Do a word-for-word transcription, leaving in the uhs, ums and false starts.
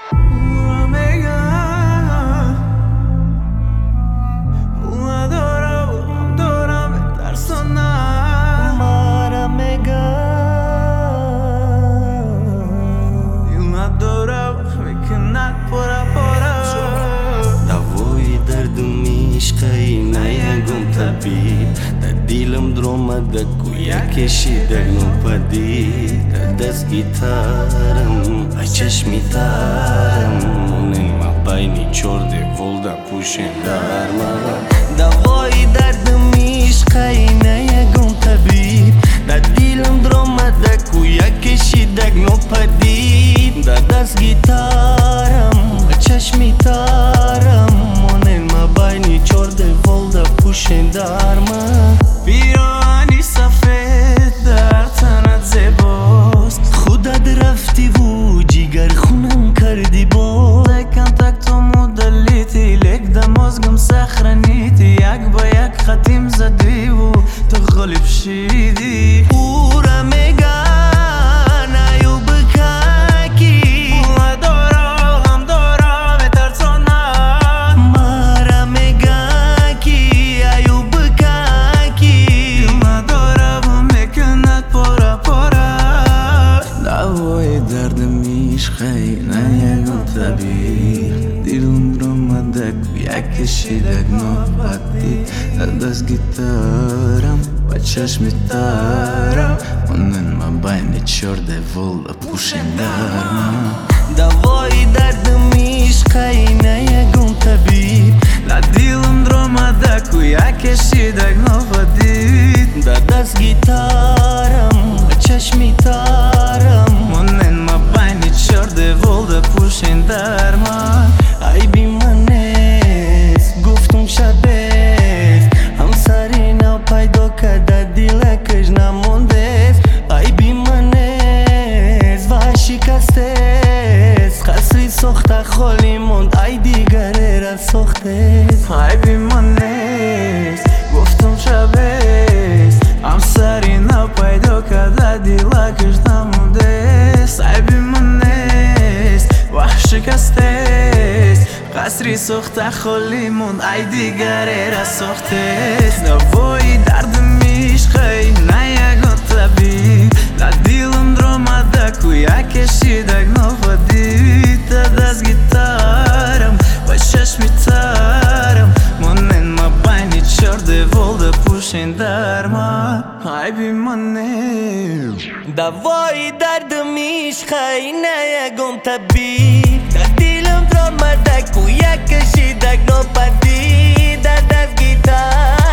Da dilëm droma dhe ku ja keshi deg nuk pa di Da des gitarëm, aj qeshmitarëm Unë ma baj një qor dhe vol da pushin darma Da voj dardëm ishka i në jegun të bit Da dilëm droma dhe ku ja keshi deg nuk pa di Da des gitarëm, aj qeshmitarëm Unë ma baj një qor dhe vol da pushin darma پیرانی سفید در تنت زیباست خودت رفتی و جیگر خونم کردی باز کم تک تو مدلیتی لک دمازگم سخرنیتی یک با یک ختیم زدی و تو غالب شیدی او را میگن ایو بکاکی ما دارا هم دارا بترسانم ما را میگن کی ایو بکاکی ما دارا و میکند پارا پارا دوای درد میشخی نه یکم طبیعی دیلم درامدک یکشی دک نوبتی دست گیتارم و چشم تارم منن ما باینی چرده ول پوشین درم دوای دردم عشقی نه یکم طبیب لا دیلم درامدک یکشی دک نوبتی دا دست گیتارم و چشمی تارم منن ما باینی چرده ول پوشین درم ای بی منست گفتم شبست همسری نو پیدا کرده دیلکش نمونده ای بی منست و شکستست خسری سخته خالی موند ای دیگره را سختست ای بی منست گفتم شبست همسری نو پیدا کرده دیلکش نمونده ای بی منست و شکستست قصری سخته خالی موند ای دیگره را سختست دوای درد میشخی نه یکم طبیب لا دیلم درامدک و یکشی دک نوبتی تا دست گیتارم و چشمی تارم منن ما باینی چرده ول پوشین درما ای بی منست دوای دردم عشقی نه یکم طبیب دا دیلم درامدک و یکشی دک نوبتی دا دست گیتار